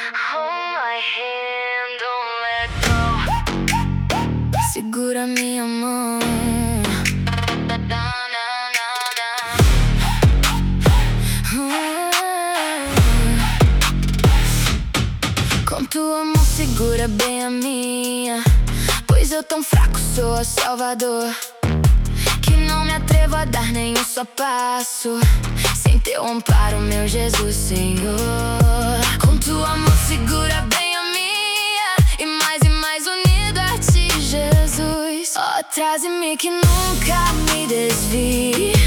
Hold my hand, don't let go. Segura minha mão. Com tua mão segura bem a minha, pois eu tão fraco sou a Salvador, que não me atrevo a dar nenhum só passo sem teu amparo, meu Jesus Senhor. Com tua mão segura bem a minha, e mais unido a ti, Jesus. Ó, traze-me que nunca me desvie